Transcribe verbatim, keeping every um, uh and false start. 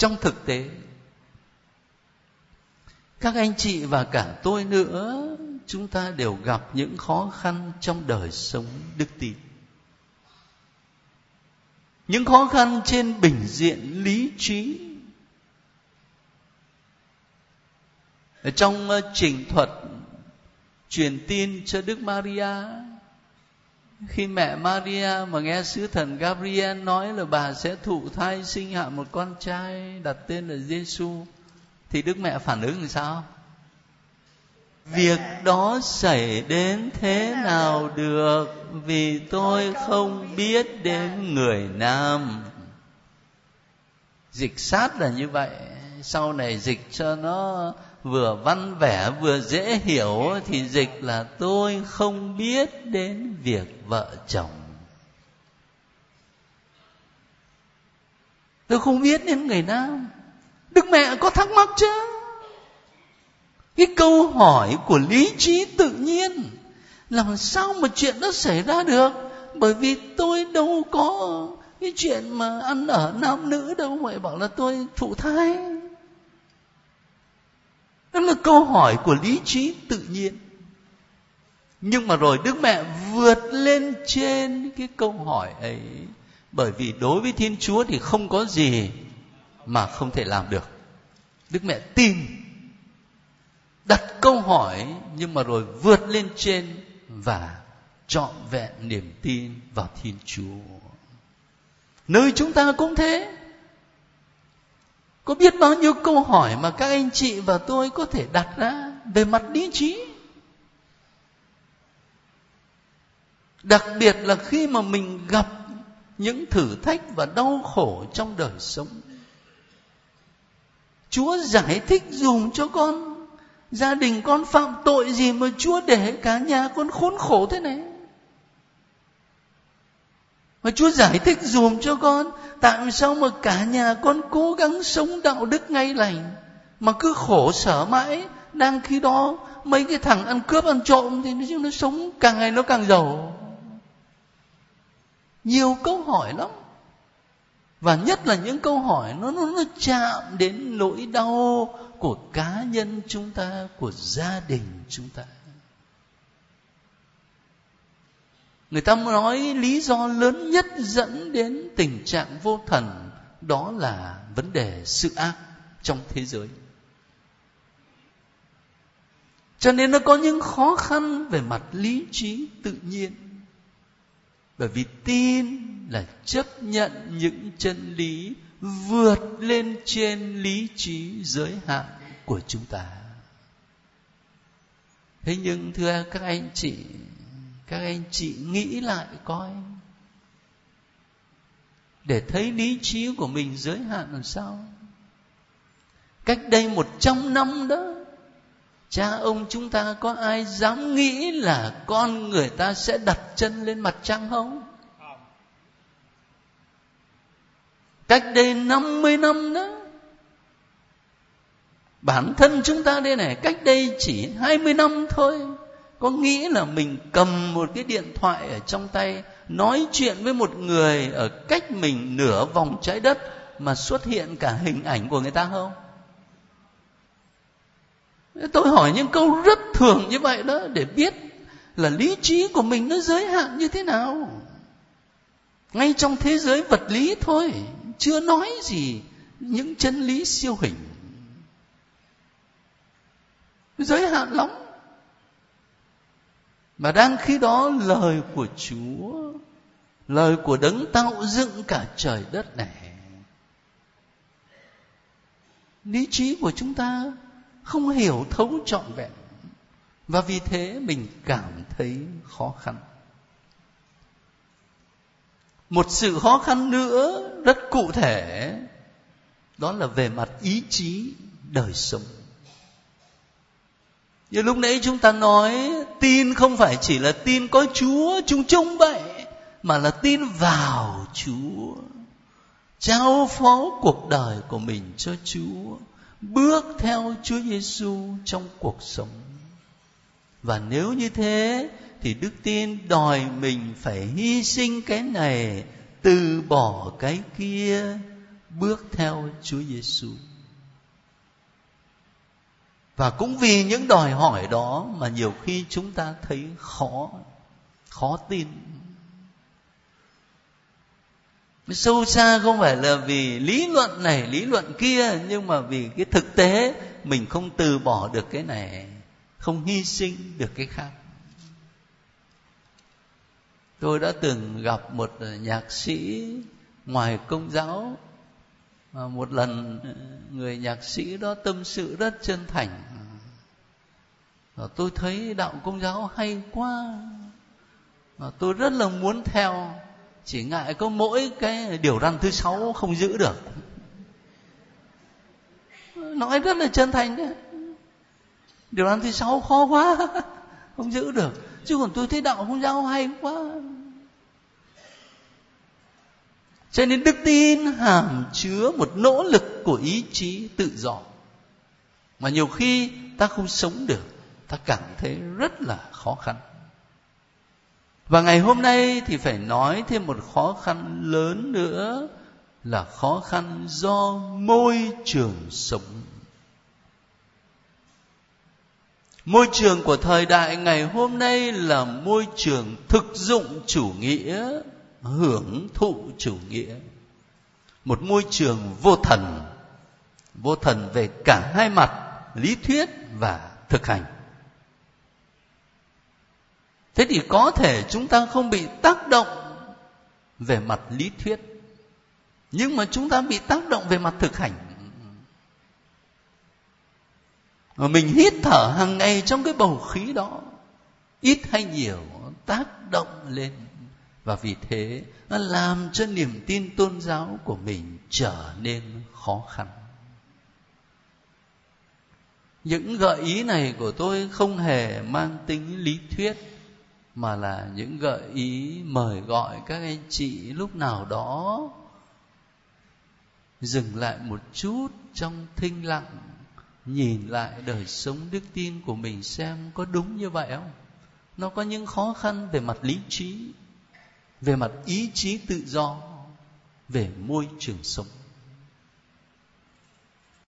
Trong thực tế, các anh chị và cả tôi nữa, chúng ta đều gặp những khó khăn trong đời sống đức tin. Những khó khăn trên bình diện lý trí. Ở trong trình thuật truyền tin cho Đức Maria, khi mẹ Maria mà nghe sứ thần Gabriel nói là bà sẽ thụ thai sinh hạ một con trai đặt tên là Giêsu, thì Đức Mẹ phản ứng làm sao? Việc đó xảy đến thế nào được, vì tôi không biết đến người nam. Dịch sát là như vậy. Sau này dịch cho nó vừa văn vẻ vừa dễ hiểu thì dịch là tôi không biết đến việc vợ chồng. Tôi không biết đến người nam. Đức Mẹ có thắc mắc chứ? Cái câu hỏi của lý trí tự nhiên, làm sao mà chuyện đó xảy ra được? Bởi vì tôi đâu có cái chuyện mà ăn ở nam nữ đâu, vậy bảo là tôi thụ thai. Đó là câu hỏi của lý trí tự nhiên. Nhưng mà rồi Đức Mẹ vượt lên trên cái câu hỏi ấy. Bởi vì đối với Thiên Chúa thì không có gì mà không thể làm được. Đức Mẹ tin, đặt câu hỏi, nhưng mà rồi vượt lên trên và trọn vẹn niềm tin vào Thiên Chúa. Nơi chúng ta cũng thế. Có biết bao nhiêu câu hỏi mà các anh chị và tôi có thể đặt ra về mặt lý trí. Đặc biệt là khi mà mình gặp những thử thách và đau khổ trong đời sống. Chúa giải thích dùm cho con, gia đình con phạm tội gì mà Chúa để cả nhà con khốn khổ thế này? Mà Chúa giải thích dùm cho con, tại sao mà cả nhà con cố gắng sống đạo đức ngay lành mà cứ khổ sở mãi, đang khi đó mấy cái thằng ăn cướp ăn trộm thì nó, nó sống càng ngày nó càng giàu. Nhiều câu hỏi lắm. Và nhất là những câu hỏi nó, nó, nó chạm đến nỗi đau của cá nhân chúng ta, của gia đình chúng ta. Người ta nói lý do lớn nhất dẫn đến tình trạng vô thần, đó là vấn đề sự ác trong thế giới. Cho nên nó có những khó khăn về mặt lý trí tự nhiên. Bởi vì tin là chấp nhận những chân lý vượt lên trên lý trí giới hạn của chúng ta. Thế nhưng thưa các anh chị, các anh chị nghĩ lại coi, để thấy lý trí của mình giới hạn làm sao. Cách đây một trăm năm đó, cha ông chúng ta có ai dám nghĩ là con người ta sẽ đặt chân lên mặt trăng không? Cách đây năm mươi năm đó, bản thân chúng ta đây này, cách đây chỉ hai mươi năm thôi, có nghĩ là mình cầm một cái điện thoại ở trong tay, nói chuyện với một người ở cách mình nửa vòng trái đất mà xuất hiện cả hình ảnh của người ta không? Tôi hỏi những câu rất thường như vậy đó, để biết là lý trí của mình nó giới hạn như thế nào. Ngay trong thế giới vật lý thôi, chưa nói gì những chân lý siêu hình. Giới hạn lắm. Mà đang khi đó lời của Chúa, lời của đấng tạo dựng cả trời đất này, lý trí của chúng ta không hiểu thấu trọn vẹn, và vì thế mình cảm thấy khó khăn. Một sự khó khăn nữa rất cụ thể, đó là về mặt ý chí đời sống. Như lúc nãy chúng ta nói, tin không phải chỉ là tin có Chúa chung chung vậy, mà là tin vào Chúa, trao phó cuộc đời của mình cho Chúa, bước theo Chúa Giêsu trong cuộc sống. Và nếu như thế thì đức tin đòi mình phải hy sinh cái này, từ bỏ cái kia, bước theo Chúa Giêsu. Và cũng vì những đòi hỏi đó mà nhiều khi chúng ta thấy khó, khó tin. Sâu xa không phải là vì lý luận này, lý luận kia, nhưng mà vì cái thực tế mình không từ bỏ được cái này, không hy sinh được cái khác. Tôi đã từng gặp một nhạc sĩ ngoài Công giáo. Một lần người nhạc sĩ đó tâm sự rất chân thành. Tôi thấy đạo Công giáo hay quá, tôi rất là muốn theo, chỉ ngại có mỗi cái điều răn thứ sáu không giữ được. Nói rất là chân thành đấy. Điều răn thứ sáu khó quá, không giữ được. Chứ còn tôi thấy đạo Công giáo hay quá. Cho nên đức tin hàm chứa một nỗ lực của ý chí tự do, mà nhiều khi ta không sống được, ta cảm thấy rất là khó khăn. Và ngày hôm nay thì phải nói thêm một khó khăn lớn nữa, là khó khăn do môi trường sống. Môi trường của thời đại ngày hôm nay là môi trường thực dụng chủ nghĩa, hưởng thụ chủ nghĩa. Một môi trường vô thần, vô thần về cả hai mặt, lý thuyết và thực hành. Thế thì có thể chúng ta không bị tác động về mặt lý thuyết, nhưng mà chúng ta bị tác động về mặt thực hành. Mà mình hít thở hàng ngày trong cái bầu khí đó, ít hay nhiều tác động lên. Và vì thế nó làm cho niềm tin tôn giáo của mình trở nên khó khăn. Những gợi ý này của tôi không hề mang tính lý thuyết, mà là những gợi ý mời gọi các anh chị lúc nào đó dừng lại một chút trong thinh lặng, nhìn lại đời sống đức tin của mình xem có đúng như vậy không. Nó có những khó khăn về mặt lý trí, về mặt ý chí tự do, về môi trường sống.